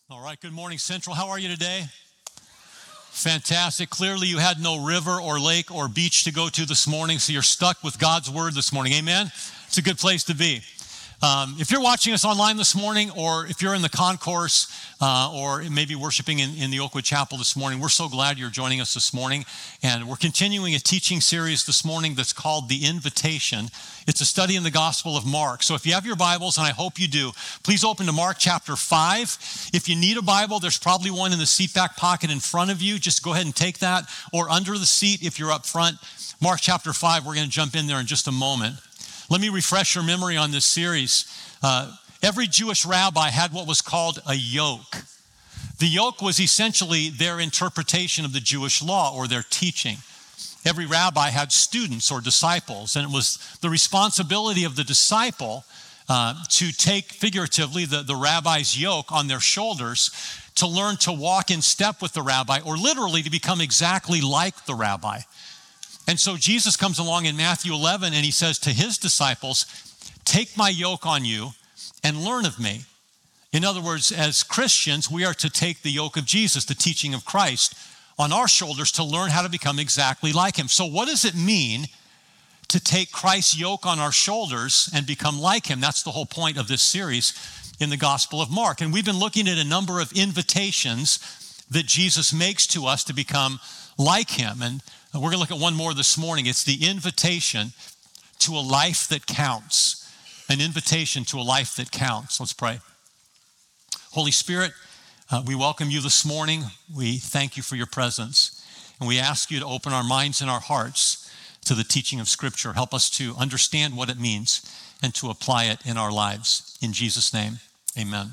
All right, good morning, Central. How are you today? Fantastic. Clearly, you had no river or lake or beach to go to this morning, so you're stuck with God's word this morning. Amen? It's a good place to be. If you're watching us online this morning, or if you're in the concourse, or maybe worshiping in the Oakwood Chapel this morning, we're so glad you're joining us this morning. And we're continuing a teaching series this morning that's called The Invitation. It's a study in the Gospel of Mark. So if you have your Bibles, and I hope you do, please open to Mark chapter 5. If you need a Bible, there's probably one in the seat back pocket in front of you. Just go ahead and take that, or under the seat if you're up front. Mark chapter 5, we're going to jump in there in just a moment. Let me refresh your memory on this series. Every Jewish rabbi had what was called a yoke. The yoke was essentially their interpretation of the Jewish law or their teaching. Every rabbi had students or disciples, and it was the responsibility of the disciple to take, figuratively, the rabbi's yoke on their shoulders to learn to walk in step with the rabbi, or literally to become exactly like the rabbi. And so Jesus comes along in Matthew 11, and he says to his disciples, "Take my yoke on you and learn of me." In other words, as Christians, we are to take the yoke of Jesus, the teaching of Christ, on our shoulders to learn how to become exactly like him. So what does it mean to take Christ's yoke on our shoulders and become like him? That's the whole point of this series in the Gospel of Mark. And we've been looking at a number of invitations that Jesus makes to us to become like him. And we're going to look at one more this morning. It's the invitation to a life that counts. An invitation to a life that counts. Let's pray. Holy Spirit, we welcome you this morning. We thank you for your presence. And we ask you to open our minds and our hearts to the teaching of Scripture. Help us to understand what it means and to apply it in our lives. In Jesus' name, amen.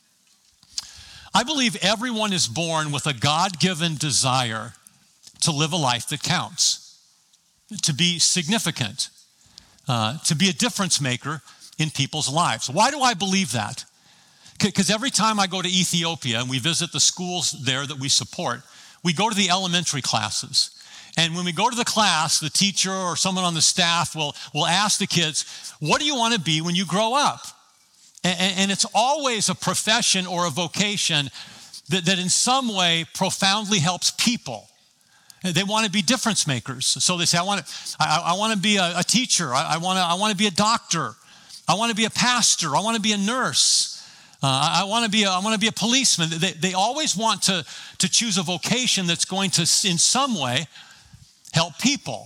I believe everyone is born with a God-given desire to live a life that counts, to be significant, to be a difference maker in people's lives. Why do I believe that? Because every time I go to Ethiopia and we visit the schools there that we support, we go to the elementary classes. And when we go to the class, the teacher or someone on the staff will ask the kids, "What do you want to be when you grow up?" And it's always a profession or a vocation that in some way profoundly helps people. They want to be difference makers. So they say, I want to be a teacher. I want to be a doctor. I want to be a pastor. I want to be a nurse. I want to be a policeman. They always want to choose a vocation that's going to, in some way, help people.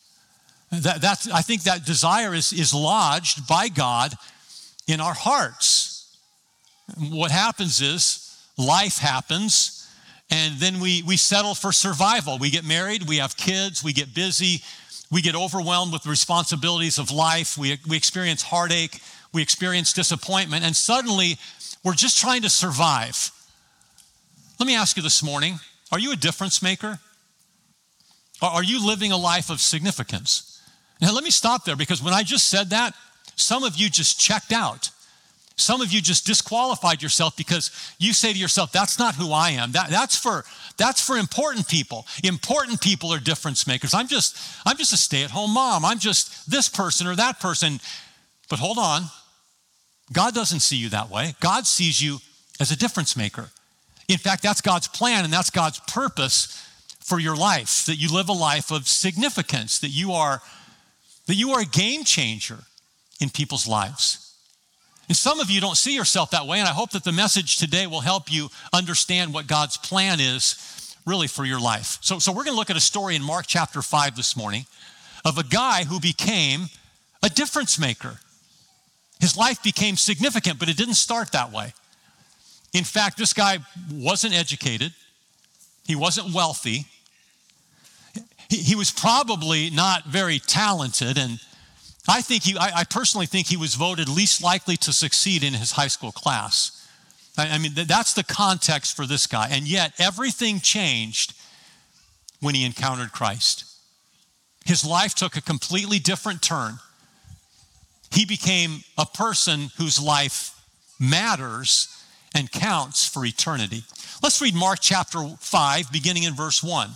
I think that desire is lodged by God in our hearts. What happens is life happens. And then we settle for survival. We get married, we have kids, we get busy, we get overwhelmed with the responsibilities of life, we experience heartache, we experience disappointment, and suddenly we're just trying to survive. Let me ask you this morning, are you a difference maker? Are you living a life of significance? Now let me stop there, because when I just said that, some of you just checked out. Some of you just disqualified yourself because you say to yourself, "That's not who I am. That's for important people. Important people are difference makers. I'm just a stay-at-home mom. I'm just this person or that person." But hold on. God doesn't see you that way. God sees you as a difference maker. In fact, that's God's plan and that's God's purpose for your life, that you live a life of significance, that you are a game changer in people's lives. And some of you don't see yourself that way, and I hope that the message today will help you understand what God's plan is really for your life. So we're going to look at a story in Mark chapter 5 this morning of a guy who became a difference maker. His life became significant, but it didn't start that way. In fact, this guy wasn't educated. He wasn't wealthy. He was probably not very talented, and I personally think he was voted least likely to succeed in his high school class. I mean, that's the context for this guy. And yet, everything changed when he encountered Christ. His life took a completely different turn. He became a person whose life matters and counts for eternity. Let's read Mark chapter 5, beginning in verse 1.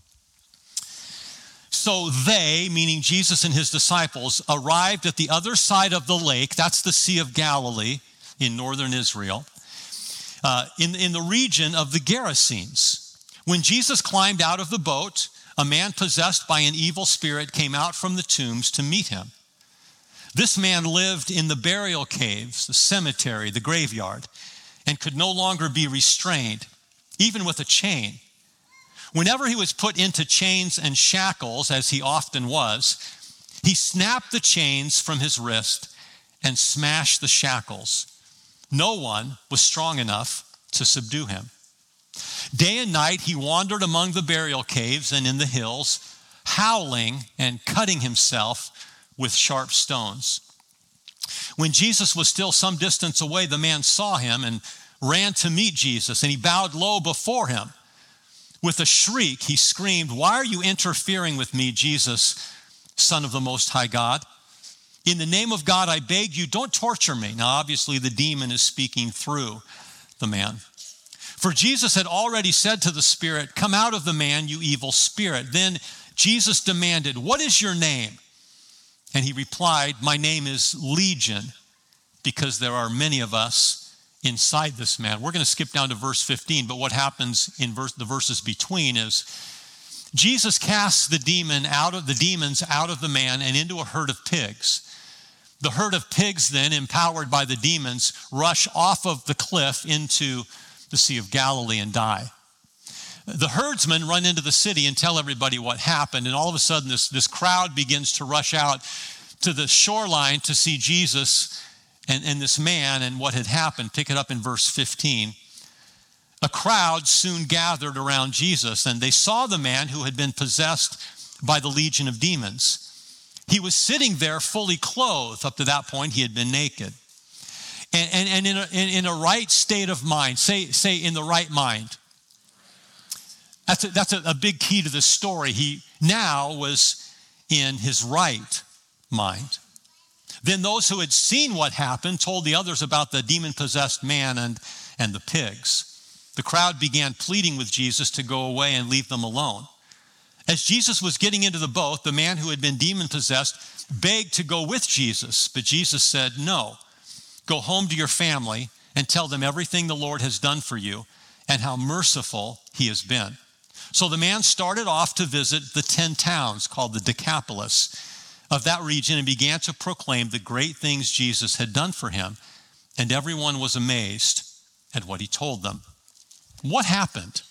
So they, meaning Jesus and his disciples, arrived at the other side of the lake. That's the Sea of Galilee in northern Israel. in the region of the Gerasenes. When Jesus climbed out of the boat, a man possessed by an evil spirit came out from the tombs to meet him. This man lived in the burial caves, the cemetery, the graveyard, and could no longer be restrained, even with a chain. Whenever he was put into chains and shackles, as he often was, he snapped the chains from his wrist and smashed the shackles. No one was strong enough to subdue him. Day and night he wandered among the burial caves and in the hills, howling and cutting himself with sharp stones. When Jesus was still some distance away, the man saw him and ran to meet Jesus, and he bowed low before him. With a shriek, he screamed, "Why are you interfering with me, Jesus, Son of the Most High God? In the name of God, I beg you, don't torture me." Now, obviously, the demon is speaking through the man. For Jesus had already said to the spirit, "Come out of the man, you evil spirit." Then Jesus demanded, "What is your name?" And he replied, "My name is Legion, because there are many of us inside this man." We're going to skip down to verse 15, but what happens in the verses between is Jesus casts the demons out of the man and into a herd of pigs. The herd of pigs then, empowered by the demons, rush off of the cliff into the Sea of Galilee and die. The herdsmen run into the city and tell everybody what happened, and all of a sudden this crowd begins to rush out to the shoreline to see Jesus and this man and what had happened. Pick it up in verse 15. A crowd soon gathered around Jesus, and they saw the man who had been possessed by the legion of demons. He was sitting there fully clothed. Up to that point, he had been naked. And in a right state of mind. Say in the right mind. That's a big key to this story. He now was in his right mind. Then those who had seen what happened told the others about the demon-possessed man and the pigs. The crowd began pleading with Jesus to go away and leave them alone. As Jesus was getting into the boat, the man who had been demon-possessed begged to go with Jesus, but Jesus said, "No, go home to your family and tell them everything the Lord has done for you and how merciful he has been." So the man started off to visit the 10 towns called the Decapolis of that region and began to proclaim the great things Jesus had done for him, and everyone was amazed at what he told them. What happened?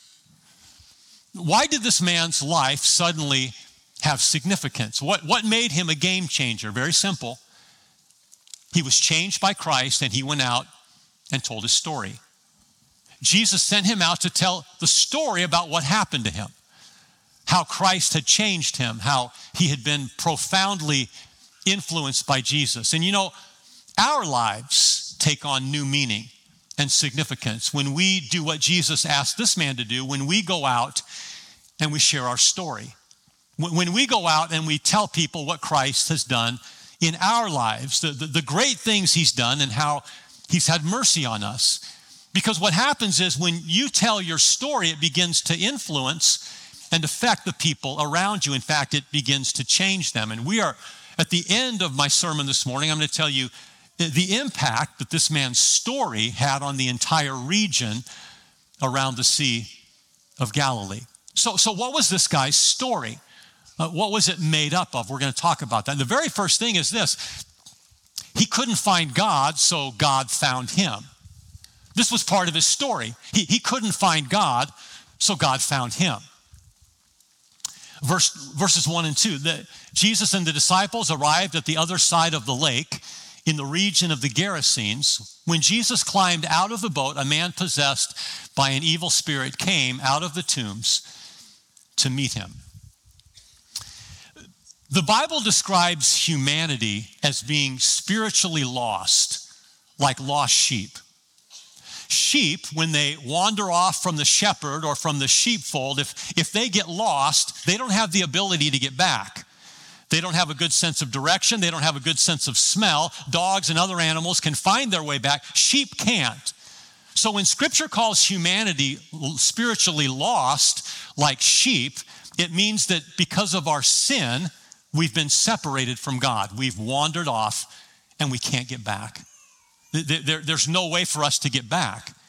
Why did this man's life suddenly have significance? What made him a game changer? Very simple. He was changed by Christ, and he went out and told his story. Jesus sent him out to tell the story about what happened to him, how Christ had changed him, how he had been profoundly influenced by Jesus. And you know, our lives take on new meaning and significance when we do what Jesus asked this man to do, when we go out and we share our story. When we go out and we tell people what Christ has done in our lives, the great things he's done and how he's had mercy on us. Because what happens is when you tell your story, it begins to influence and affect the people around you. In fact, it begins to change them. And we are at the end of my sermon this morning. I'm going to tell you the impact that this man's story had on the entire region around the Sea of Galilee. So what was this guy's story? What was it made up of? We're going to talk about that. And the very first thing is this. He couldn't find God, so God found him. This was part of his story. He couldn't find God, so God found him. Verses 1 and 2. Jesus and the disciples arrived at the other side of the lake in the region of the Gerasenes. When Jesus climbed out of the boat, a man possessed by an evil spirit came out of the tombs to meet him. The Bible describes humanity as being spiritually lost, like lost sheep. Sheep, when they wander off from the shepherd or from the sheepfold, if they get lost, they don't have the ability to get back. They don't have a good sense of direction. They don't have a good sense of smell. Dogs and other animals can find their way back. Sheep can't. So when Scripture calls humanity spiritually lost, like sheep, it means that because of our sin, we've been separated from God. We've wandered off and we can't get back. There's no way for us to get back.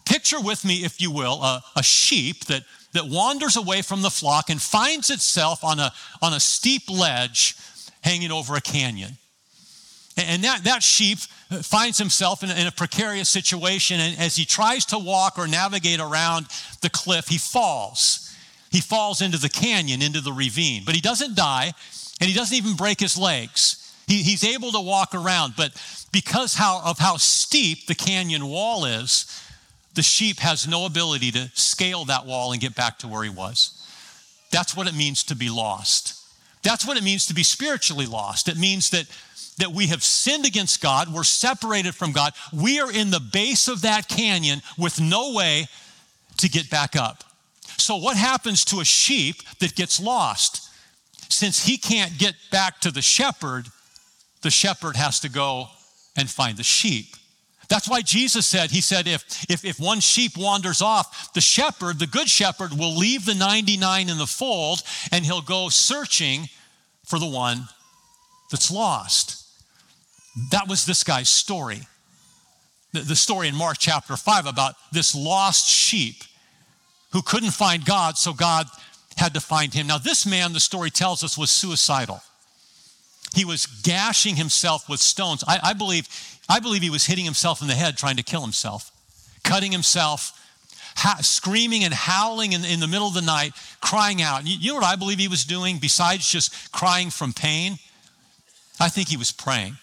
Picture with me, if you will, a sheep that wanders away from the flock and finds itself on a steep ledge hanging over a canyon. And that sheep finds himself in a precarious situation, and as he tries to walk or navigate around the cliff, he falls. He falls into the canyon, into the ravine. But he doesn't die, and he doesn't even break his legs. He's able to walk around, but because of how steep the canyon wall is, the sheep has no ability to scale that wall and get back to where he was. That's what it means to be lost. That's what it means to be spiritually lost. It means that we have sinned against God. We're separated from God. We are in the base of that canyon with no way to get back up. So what happens to a sheep that gets lost? Since he can't get back to the shepherd has to go and find the sheep. That's why Jesus said, he said, if one sheep wanders off, the shepherd, the good shepherd, will leave the 99 in the fold, and he'll go searching for the one that's lost. That was this guy's story. The story in Mark chapter 5 about this lost sheep who couldn't find God, so God had to find him. Now, this man, the story tells us, was suicidal. He was gashing himself with stones. I believe he was hitting himself in the head trying to kill himself, cutting himself, screaming and howling in the middle of the night, crying out. You know what I believe he was doing besides just crying from pain? I think he was praying.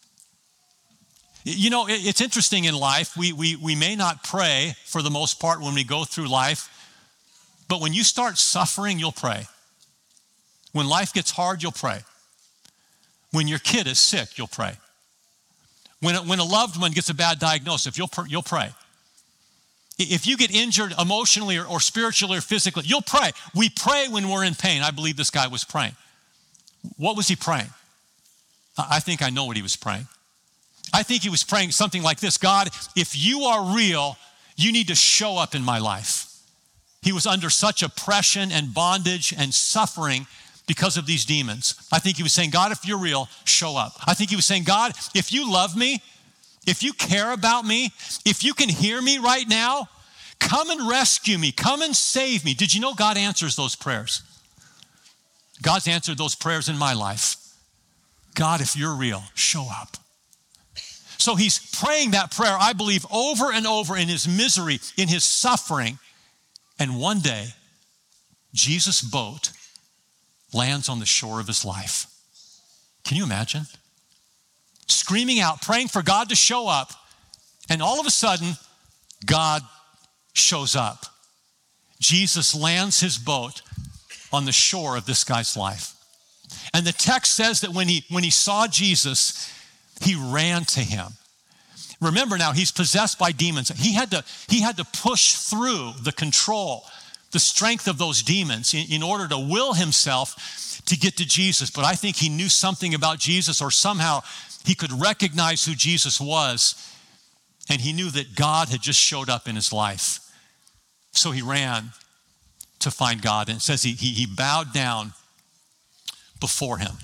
You know, it's interesting in life. We may not pray for the most part when we go through life, but when you start suffering, you'll pray. When life gets hard, you'll pray. When your kid is sick, you'll pray. When a loved one gets a bad diagnosis, you'll pray. If you get injured emotionally or spiritually or physically, you'll pray. We pray when we're in pain. I believe this guy was praying. What was he praying? I think I know what he was praying. I think he was praying something like this: God, if you are real, you need to show up in my life. He was under such oppression and bondage and suffering because of these demons. I think he was saying, God, if you're real, show up. I think he was saying, God, if you love me, if you care about me, if you can hear me right now, come and rescue me, come and save me. Did you know God answers those prayers? God's answered those prayers in my life. God, if you're real, show up. So he's praying that prayer, I believe, over and over in his misery, in his suffering. And one day, Jesus' boat lands on the shore of his life. Can you imagine? Screaming out, praying for God to show up, and all of a sudden, God shows up. Jesus lands his boat on the shore of this guy's life. And the text says that when he saw Jesus, he ran to him. Remember now, he's possessed by demons. He had to push through the control, the strength of those demons in order to will himself to get to Jesus. But I think he knew something about Jesus, or somehow he could recognize who Jesus was, and he knew that God had just showed up in his life. So he ran to find God, and it says he bowed down before him.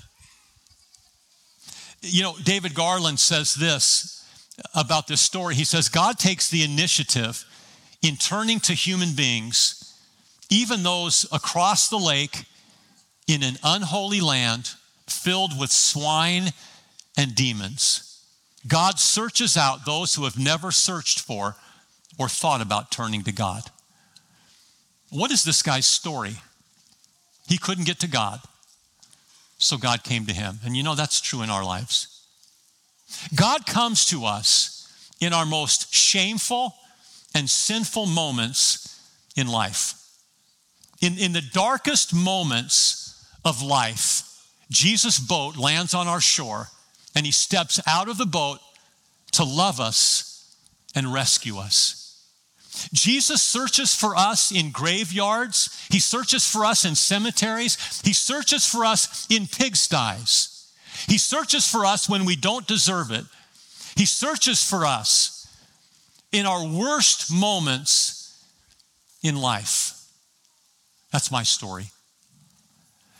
You know, David Garland says this about this story. He says, God takes the initiative in turning to human beings, even those across the lake in an unholy land filled with swine and demons. God searches out those who have never searched for or thought about turning to God. What is this guy's story? He couldn't get to God, so God came to him. And you know that's true in our lives. God comes to us in our most shameful and sinful moments in life. In the darkest moments of life, Jesus' boat lands on our shore, and he steps out of the boat to love us and rescue us. Jesus searches for us in graveyards. He searches for us in cemeteries. He searches for us in pigsties. He searches for us when we don't deserve it. He searches for us in our worst moments in life. That's my story.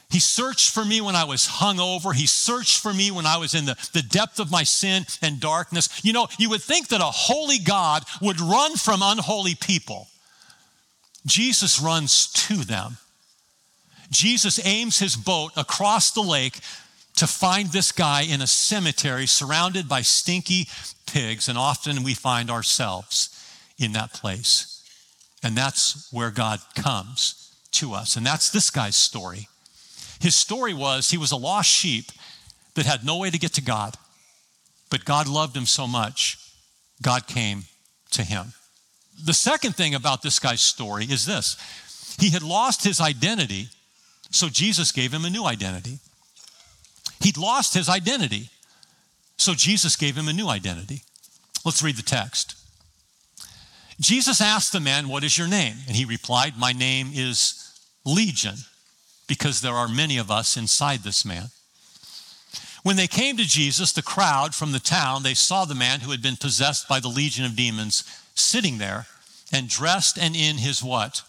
He searched for me when I was hungover. He searched for me when I was in the depth of my sin and darkness. You know, you would think that a holy God would run from unholy people. Jesus runs to them. Jesus aims his boat across the lake to find this guy in a cemetery surrounded by stinky pigs, and often we find ourselves in that place. And that's where God comes to us, and that's this guy's story. His story was he was a lost sheep that had no way to get to God, but God loved him so much, God came to him. The second thing about this guy's story is this. He had lost his identity, so Jesus gave him a new identity. He'd lost his identity, so Jesus gave him a new identity. Let's read the text. Jesus asked the man, "What is your name?" And he replied, "My name is Legion, because there are many of us inside this man." When they came to Jesus, the crowd from the town, they saw the man who had been possessed by the legion of demons sitting there and dressed and in his what?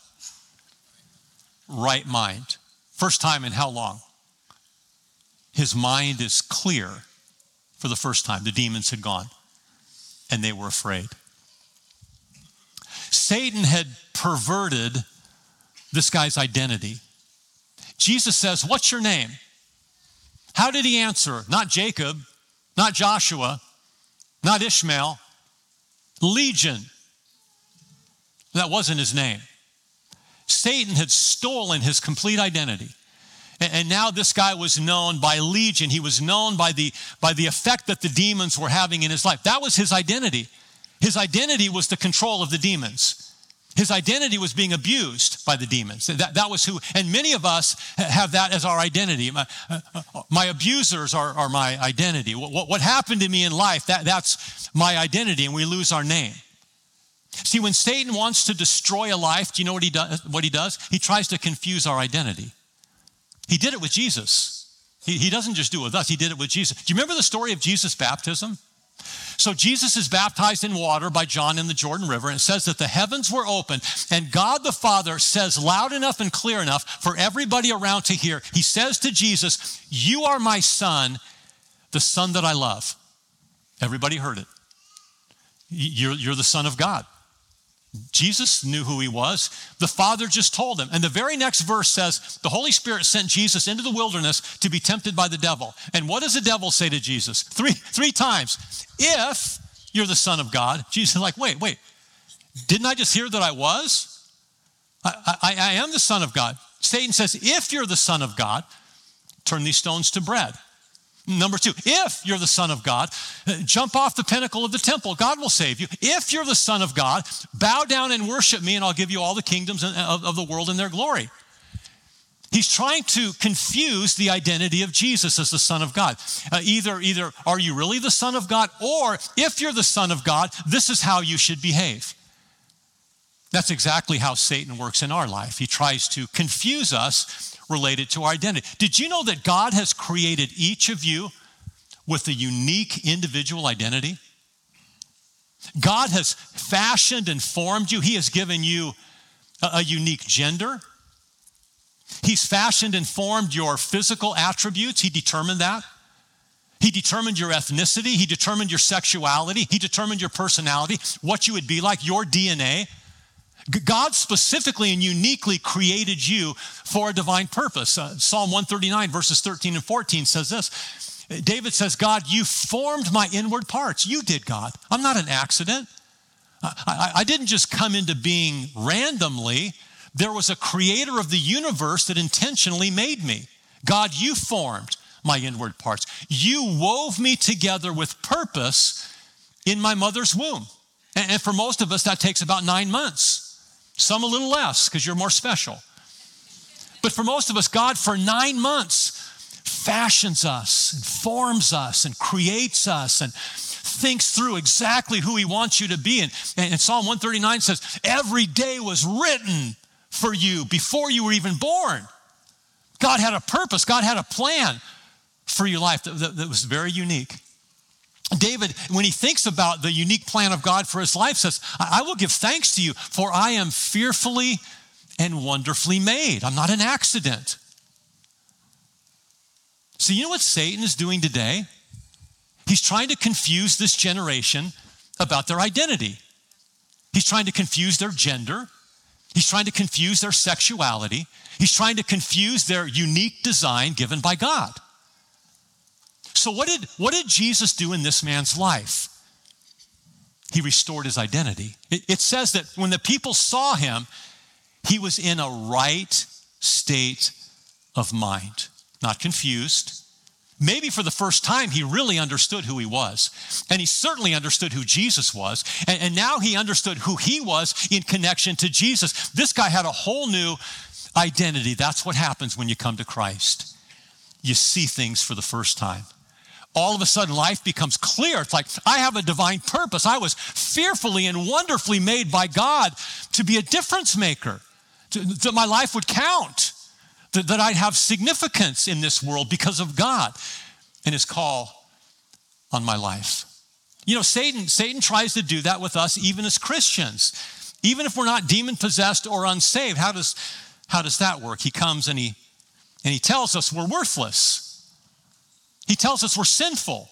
Right mind. First time in how long? His mind is clear for the first time. The demons had gone and they were afraid. Satan had perverted this guy's identity. Jesus says, "What's your name?" How did he answer? Not Jacob, not Joshua, not Ishmael. Legion. That wasn't his name. Satan had stolen his complete identity. And now this guy was known by Legion. He was known by the effect that the demons were having in his life. That was his identity. His identity was the control of the demons. His identity was being abused by the demons. That was who, and many of us have that as our identity. My abusers are my identity. What happened to me in life, that's my identity, and we lose our name. See, when Satan wants to destroy a life, do you know what he does? He tries to confuse our identity. He did it with Jesus. He doesn't just do it with us, he did it with Jesus. Do you remember the story of Jesus' baptism? So Jesus is baptized in water by John in the Jordan River, and it says that the heavens were open, and God the Father says loud enough and clear enough for everybody around to hear. He says to Jesus, "You are my son, the son that I love." Everybody heard it. You're the Son of God. Jesus knew who he was. The Father just told him. And the very next verse says, the Holy Spirit sent Jesus into the wilderness to be tempted by the devil. And what does the devil say to Jesus? Three times. "If you're the Son of God." Jesus is like, wait. Didn't I just hear that I was? I am the Son of God. Satan says, "If you're the Son of God, turn these stones to bread." Number 2, if you're the Son of God, jump off the pinnacle of the temple. God will save you. If you're the Son of God, bow down and worship me, and I'll give you all the kingdoms of the world and their glory. He's trying to confuse the identity of Jesus as the Son of God. Either are you really the Son of God, or if you're the Son of God, this is how you should behave. That's exactly how Satan works in our life. He tries to confuse us related to our identity. Did you know that God has created each of you with a unique individual identity? God has fashioned and formed you. He has given you a unique gender. He's fashioned and formed your physical attributes. He determined that. He determined your ethnicity. He determined your sexuality. He determined your personality, what you would be like, your DNA. God specifically and uniquely created you for a divine purpose. Psalm 139 verses 13 and 14 says this. David says, "God, you formed my inward parts." You did, God. I'm not an accident. I didn't just come into being randomly. There was a creator of the universe that intentionally made me. God, you formed my inward parts. You wove me together with purpose in my mother's womb. And for most of us, that takes about 9 months. Some a little less because you're more special. But for most of us, God, for 9 months, fashions us and forms us and creates us and thinks through exactly who he wants you to be. And Psalm 139 says, every day was written for you before you were even born. God had a purpose. God had a plan for your life that was very unique. David, when he thinks about the unique plan of God for his life, says, I will give thanks to you, for I am fearfully and wonderfully made. I'm not an accident. So you know what Satan is doing today? He's trying to confuse this generation about their identity. He's trying to confuse their gender. He's trying to confuse their sexuality. He's trying to confuse their unique design given by God. So what did Jesus do in this man's life? He restored his identity. It says that when the people saw him, he was in a right state of mind, not confused. Maybe for the first time, he really understood who he was. And he certainly understood who Jesus was. And now he understood who he was in connection to Jesus. This guy had a whole new identity. That's what happens when you come to Christ. You see things for the first time. All of a sudden, life becomes clear. It's like, I have a divine purpose. I was fearfully and wonderfully made by God to be a difference maker, that my life would count, that I'd have significance in this world because of God and his call on my life. You know, Satan tries to do that with us even as Christians. Even if we're not demon-possessed or unsaved, how does that work? He comes and he tells us we're worthless. He tells us we're sinful.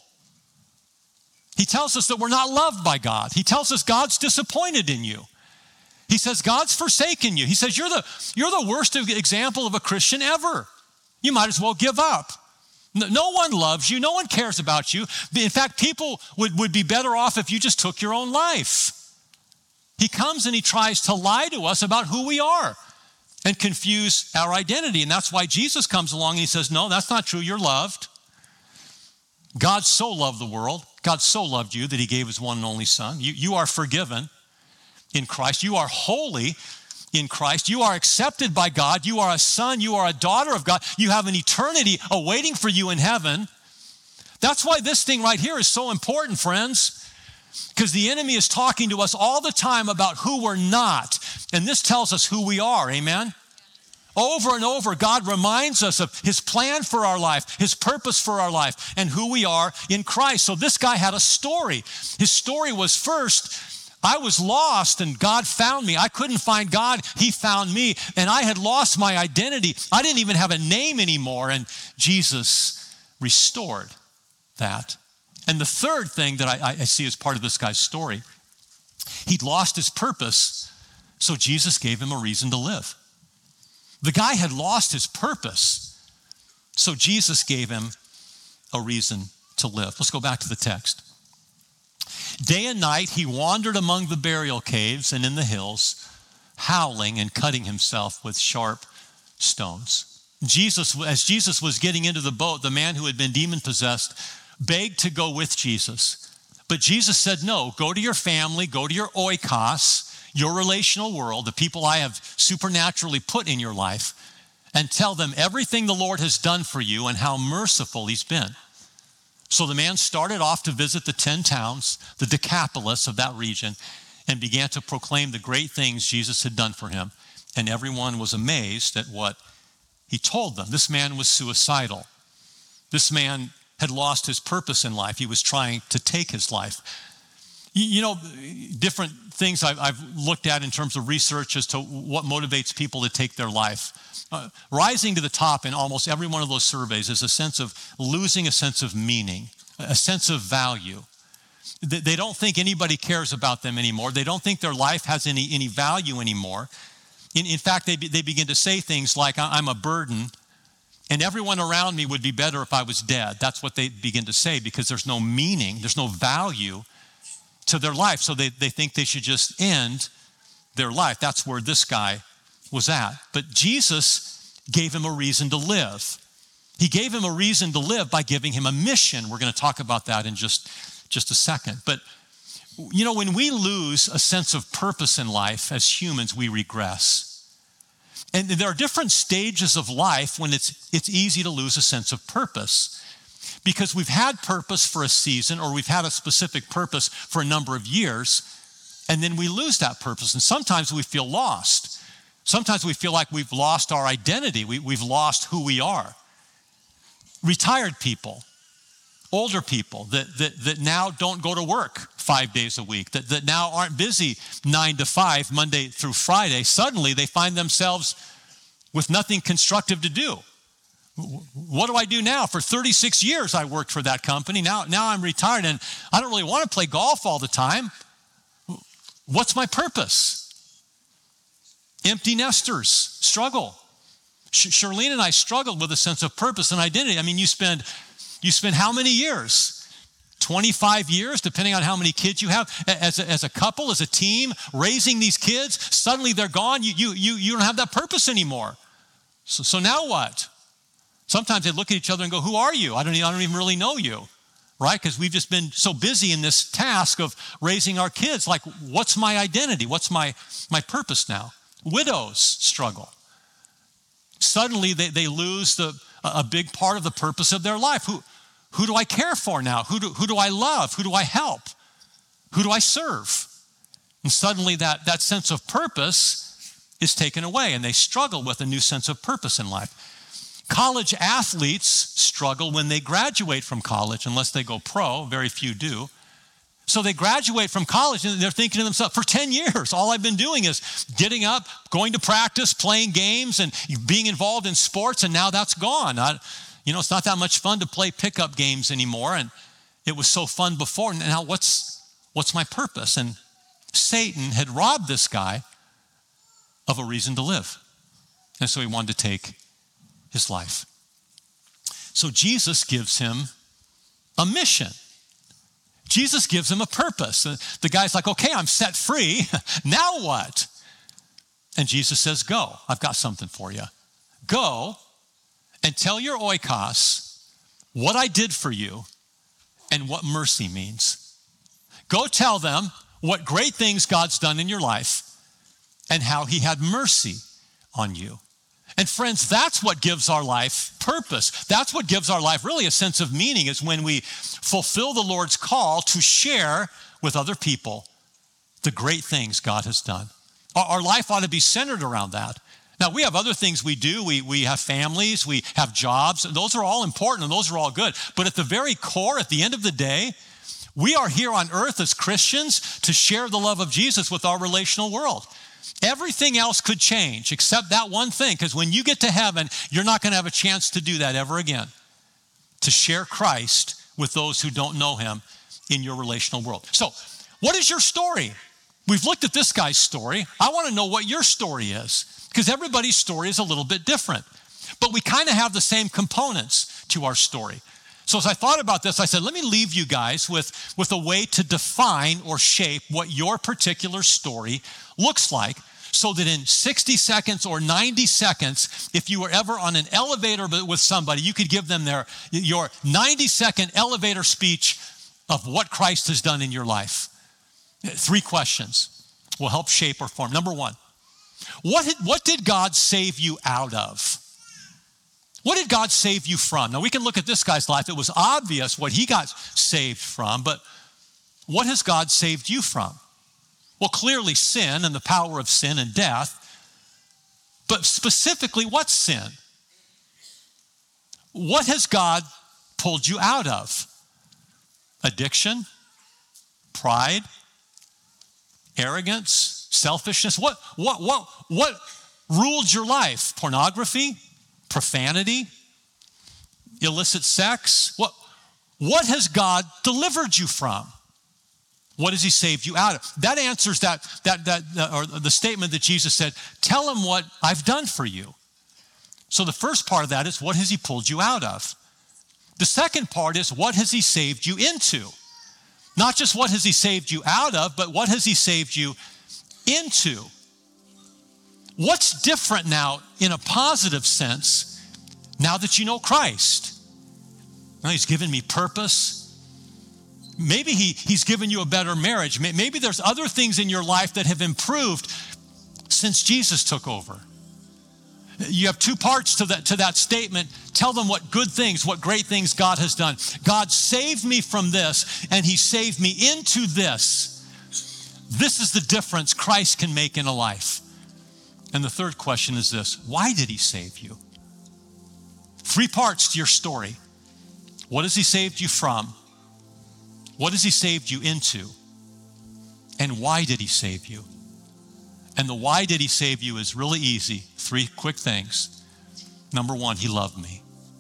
He tells us that we're not loved by God. He tells us God's disappointed in you. He says God's forsaken you. He says you're the worst example of a Christian ever. You might as well give up. No one loves you. No one cares about you. In fact, people would be better off if you just took your own life. He comes and he tries to lie to us about who we are and confuse our identity. And that's why Jesus comes along and he says, no, that's not true. You're loved. God so loved the world. God so loved you that he gave his one and only son. You are forgiven in Christ. You are holy in Christ. You are accepted by God. You are a son. You are a daughter of God. You have an eternity awaiting for you in heaven. That's why this thing right here is so important, friends, because the enemy is talking to us all the time about who we're not. And this tells us who we are. Amen? Over and over, God reminds us of his plan for our life, his purpose for our life, and who we are in Christ. So this guy had a story. His story was, first, I was lost and God found me. I couldn't find God. He found me. And I had lost my identity. I didn't even have a name anymore. And Jesus restored that. And the third thing that I see as part of this guy's story, he'd lost his purpose, so Jesus gave him a reason to live. The guy had lost his purpose, so Jesus gave him a reason to live. Let's go back to the text. Day and night he wandered among the burial caves and in the hills, howling and cutting himself with sharp stones. As Jesus was getting into the boat, the man who had been demon-possessed begged to go with Jesus. But Jesus said, no, go to your family, go to your oikos, your relational world, the people I have supernaturally put in your life, and tell them everything the Lord has done for you and how merciful he's been. So the man started off to visit the 10 towns, the Decapolis of that region, and began to proclaim the great things Jesus had done for him. And everyone was amazed at what he told them. This man was suicidal. This man had lost his purpose in life. He was trying to take his life. You know, different things I've looked at in terms of research as to what motivates people to take their life. Rising to the top in almost every one of those surveys is a sense of losing a sense of meaning, a sense of value. They don't think anybody cares about them anymore. They don't think their life has any value anymore. In fact, they begin to say things like, I'm a burden, and everyone around me would be better if I was dead. That's what they begin to say because there's no meaning, there's no value to their life. So they think they should just end their life. That's where this guy was at. But Jesus gave him a reason to live. He gave him a reason to live by giving him a mission. We're going to talk about that in just a second. But, you know, when we lose a sense of purpose in life as humans, we regress. And there are different stages of life when it's easy to lose a sense of purpose. Because we've had purpose for a season or we've had a specific purpose for a number of years, and then we lose that purpose. And sometimes we feel lost. Sometimes we feel like we've lost our identity. We've lost who we are. Retired people, older people that now don't go to work 5 days a week, that now aren't busy 9 to 5, Monday through Friday, suddenly they find themselves with nothing constructive to do. What do I do now? For 36 years, I worked for that company. Now I'm retired, and I don't really want to play golf all the time. What's my purpose? Empty nesters struggle. Charlene and I struggled with a sense of purpose and identity. I mean, you spend how many years? 25 years, depending on how many kids you have, as a couple, as a team, raising these kids. Suddenly they're gone. You don't have that purpose anymore. So now what? Sometimes they look at each other and go, "Who are you? I don't even really know you," right? Because we've just been so busy in this task of raising our kids. Like, what's my identity? What's my purpose now? Widows struggle. Suddenly they lose a big part of the purpose of their life. Who do I care for now? Who do I love? Who do I help? Who do I serve? And suddenly that sense of purpose is taken away, and they struggle with a new sense of purpose in life. College athletes struggle when they graduate from college, unless they go pro. Very few do. So they graduate from college, and they're thinking to themselves, for 10 years, all I've been doing is getting up, going to practice, playing games, and being involved in sports, and now that's gone. It's not that much fun to play pickup games anymore, and it was so fun before. And now what's my purpose? And Satan had robbed this guy of a reason to live. And so he wanted to take his life. So Jesus gives him a mission. Jesus gives him a purpose. The guy's like, "Okay, I'm set free. Now what?" And Jesus says, "Go. I've got something for you. Go and tell your oikos what I did for you and what mercy means. Go tell them what great things God's done in your life and how he had mercy on you." And friends, that's what gives our life purpose. That's what gives our life really a sense of meaning, is when we fulfill the Lord's call to share with other people the great things God has done. Our life ought to be centered around that. Now, we have other things we do. We have families, we have jobs. Those are all important and those are all good. But at the very core, at the end of the day, we are here on earth as Christians to share the love of Jesus with our relational world. Everything else could change except that one thing, because when you get to heaven, you're not going to have a chance to do that ever again, to share Christ with those who don't know him in your relational world. So, what is your story? We've looked at this guy's story. I want to know what your story is, because everybody's story is a little bit different. But we kind of have the same components to our story. So as I thought about this, I said, let me leave you guys with a way to define or shape what your particular story looks like, so that in 60 seconds or 90 seconds, if you were ever on an elevator with somebody, you could give them your 90-second elevator speech of what Christ has done in your life. 3 questions will help shape or form. Number 1, what did God save you out of? What did God save you from? Now, we can look at this guy's life. It was obvious what he got saved from, but what has God saved you from? Well, clearly sin and the power of sin and death, but specifically, what's sin? What has God pulled you out of? Addiction, pride, arrogance, selfishness. What ruled your life? Pornography, profanity, illicit sex. What has God delivered you from? What has he saved you out of? That answers the statement that Jesus said, tell him what I've done for you. So the first part of that is, what has he pulled you out of? The second part is, what has he saved you into? Not just what has he saved you out of, but what has he saved you into? What's different now in a positive sense now that you know Christ? Well, he's given me purpose. Maybe he's given you a better marriage. Maybe there's other things in your life that have improved since Jesus took over. You have 2 parts to that statement. Tell them what good things, what great things God has done. God saved me from this, and he saved me into this. This is the difference Christ can make in a life. And the third question is this: why did he save you? 3 parts to your story. What has he saved you from? What has he saved you into? And why did he save you? And the why did he save you is really easy. 3 quick things. Number 1, he loved me.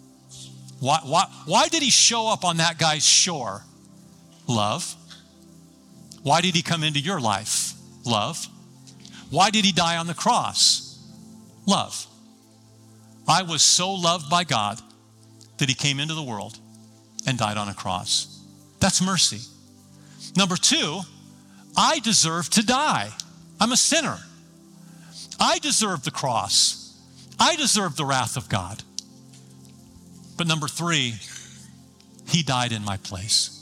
Why did he show up on that guy's shore? Love. Why did he come into your life? Love. Why did he die on the cross? Love. I was so loved by God that he came into the world and died on a cross. That's mercy. Number two, I deserve to die. I'm a sinner. I deserve the cross. I deserve the wrath of God. But number three, he died in my place.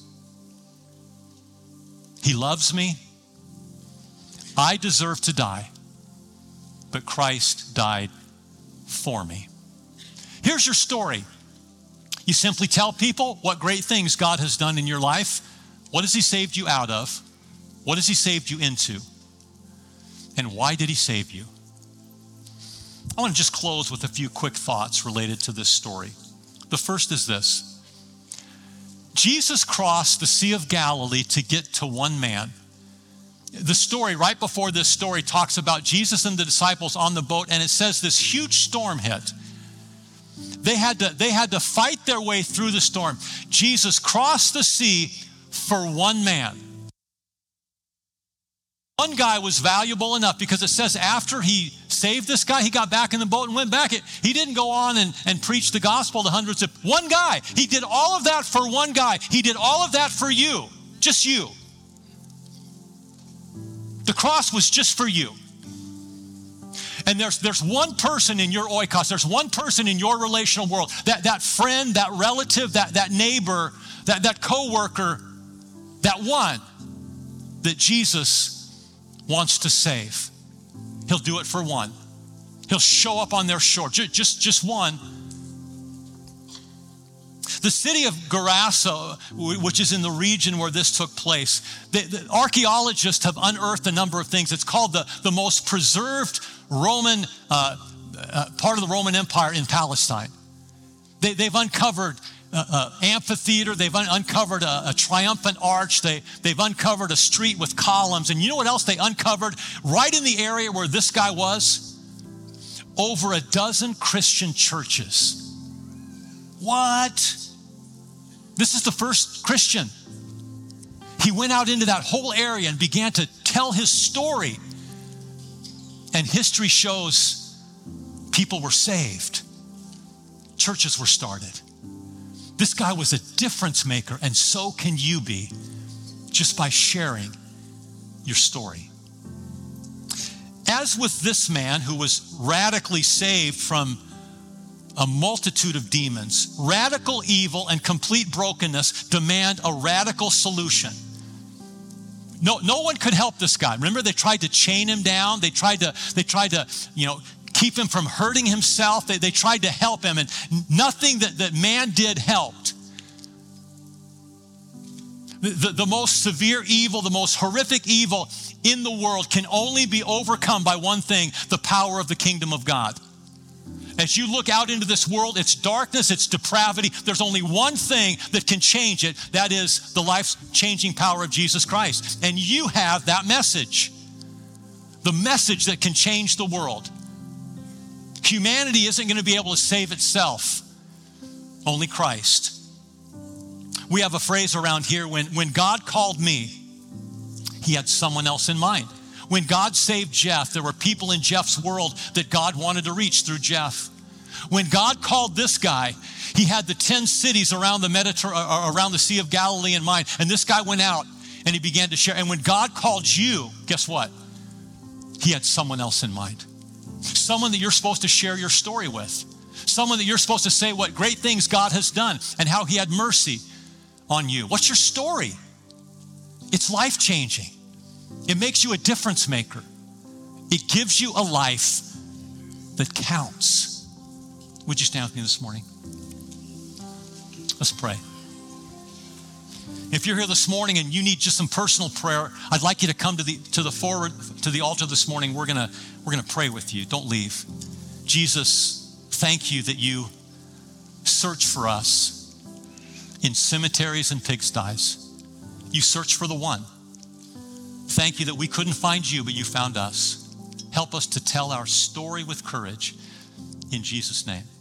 He loves me. I deserve to die, but Christ died for me. Here's your story. You simply tell people what great things God has done in your life. What has he saved you out of? What has he saved you into? And why did he save you? I want to just close with a few quick thoughts related to this story. The first is this. Jesus crossed the Sea of Galilee to get to one man. The story right before this story talks about Jesus and the disciples on the boat, and it says this huge storm hit. They had to fight their way through the storm. Jesus crossed the sea for one man. One guy was valuable enough because it says after he saved this guy, he got back in the boat and went back. He didn't go on and preach the gospel to hundreds of, one guy. He did all of that for one guy. He did all of that for you, just you. The cross was just for you. And there's one person in your oikos, there's one person in your relational world, that friend, that relative, that neighbor, that coworker, that one that Jesus wants to save. He'll do it for one. He'll show up on their shore, just one. The city of Gerasa, which is in the region where this took place, the archaeologists have unearthed a number of things. It's called the most preserved Roman part of the Roman Empire in Palestine. They've uncovered amphitheater. They've uncovered a triumphant arch. They've uncovered a street with columns. And you know what else they uncovered? Right in the area where this guy was? Over a dozen Christian churches. What? This is the first Christian. He went out into that whole area and began to tell his story. And history shows people were saved. Churches were started. This guy was a difference maker, and so can you be, just by sharing your story. As with this man who was radically saved from a multitude of demons, radical evil and complete brokenness demand a radical solution. No one could help this guy. Remember, they tried to chain him down. They tried to keep him from hurting himself. They tried to help him, and nothing that man did helped. The most severe evil, the most horrific evil in the world can only be overcome by one thing, the power of the kingdom of God. As you look out into this world, it's darkness, it's depravity. There's only one thing that can change it. That is the life-changing power of Jesus Christ. And you have that message. The message that can change the world. Humanity isn't going to be able to save itself. Only Christ. We have a phrase around here, when God called me, he had someone else in mind. When God saved Jeff, there were people in Jeff's world that God wanted to reach through Jeff. When God called this guy, he had the 10 cities around around the Sea of Galilee in mind. And this guy went out and he began to share. And when God called you, guess what? He had someone else in mind. Someone that you're supposed to share your story with. Someone that you're supposed to say what great things God has done and how he had mercy on you. What's your story? It's life-changing. It makes you a difference maker. It gives you a life that counts. Would you stand with me this morning? Let's pray. If you're here this morning and you need just some personal prayer, I'd like you to come to the altar this morning. We're gonna pray with you. Don't leave. Jesus, thank you that you search for us in cemeteries and pigsties. You search for the one. Thank you that we couldn't find you, but you found us. Help us to tell our story with courage. In Jesus' name.